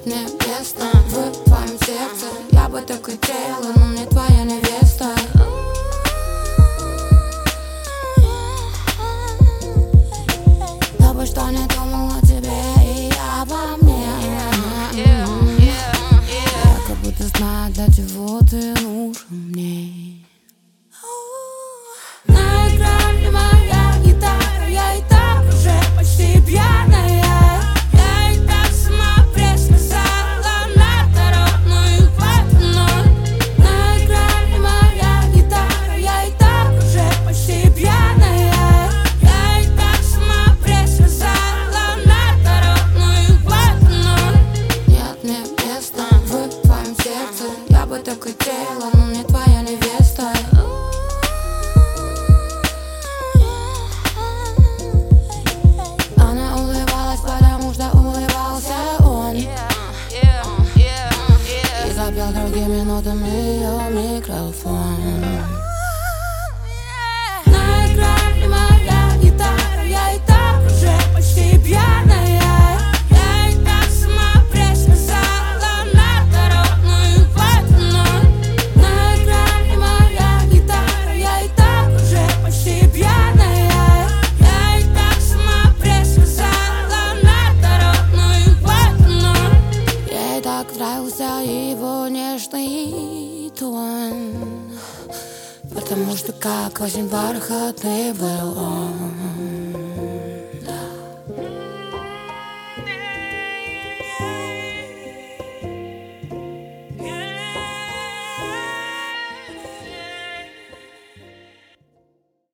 Нет мне места в твоем сердце. Я бы так хотела, но не твоя невеста. Я бы что не думал о тебе и обо мне. Я как будто знаю, для чего ты нужен мне. Наиграли моя гитара, я и так уже почти пьяная. Я и так сама предсказала на дорожную войну. Наиграли моя гитара, я и так уже почти пьяная. Я и так сама предсказала на дорожную войну. Нет мне места в твоем сердце. Я бы так хотела, но не твоя невеста. Она улыбалась, потому что улыбался он. И запел другими нотами ее микрофон. Наиграли моя гитара, я и так уже почти пьяная. Я и так сама предсказала на дорожную войну. Наиграли моя гитара, я и так уже почти пьяная. Я и так сама предсказала на дорожную войну. Ей так нравился его нежный тон, потому что как очень бархатный был он.